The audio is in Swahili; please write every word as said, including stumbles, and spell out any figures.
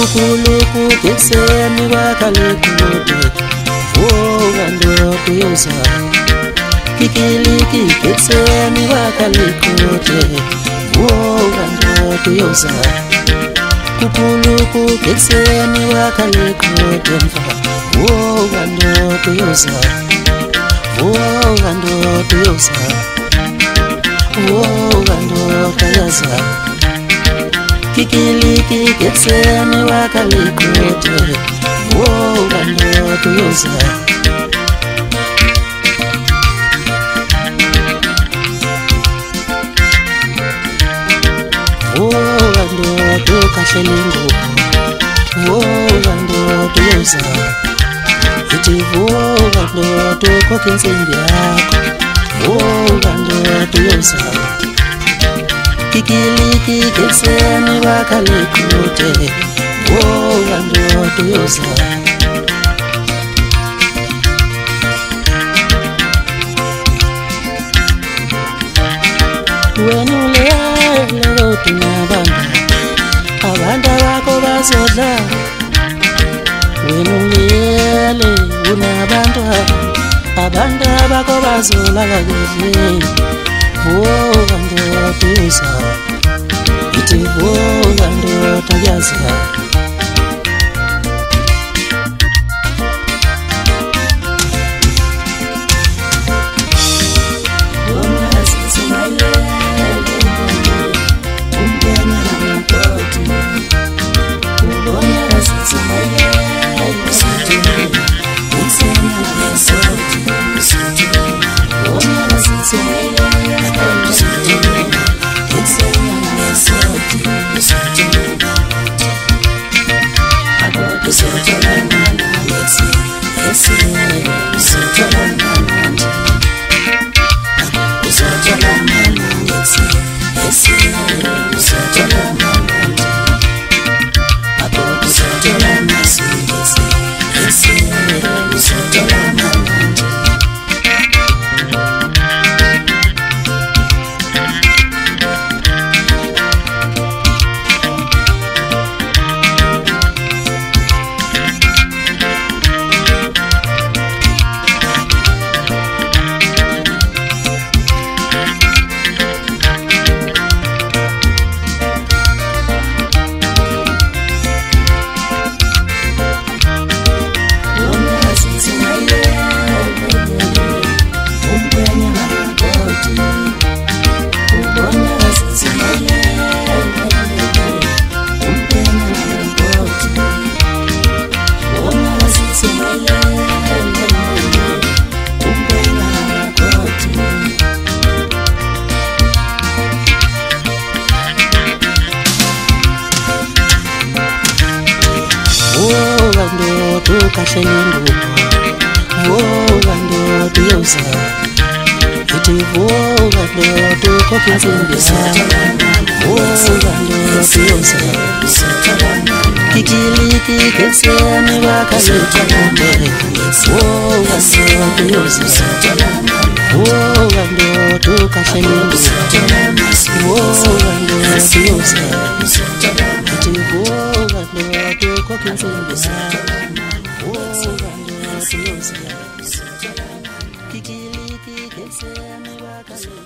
Kukuluku keseni wakalikude Vuga ndoto yoza Kikiliki keseni wakalikude Vuga ndoto yoza Kukuluku keseni wakalikude Vuga ndoto yoza Vuga ndoto yoza Vuga ndoto yoza Kikiliki keseni wakalikude Vuga ndoto yoza Vuga ndoto kashelingo Vuga ndoto yoza Iti vuga ndoto kwa kinsimbi yako Vuga ndoto yoza Kikiliki keseni wakalikude Vuga ndoto yoza Wenulele rotu nabanda Abanda wako bazodla Wenulele unabanda Abanda wako bazola gagele Vuga ndoto yoza Iti vuga ndoto yoza Vuga ndoto kashelingo Vuga ndoto yoza Iti vuga ndoto kwa kinsimbi Vuga ndoto yoza Kikiliki keseni wakalikude Vuga ndoto yoza Vuga ndoto kashelingo Vuga ndoto yoza Iti vuga ndoto kwa kinsimbi Vuga ndoto yoza Kikiliki keseni wakalikude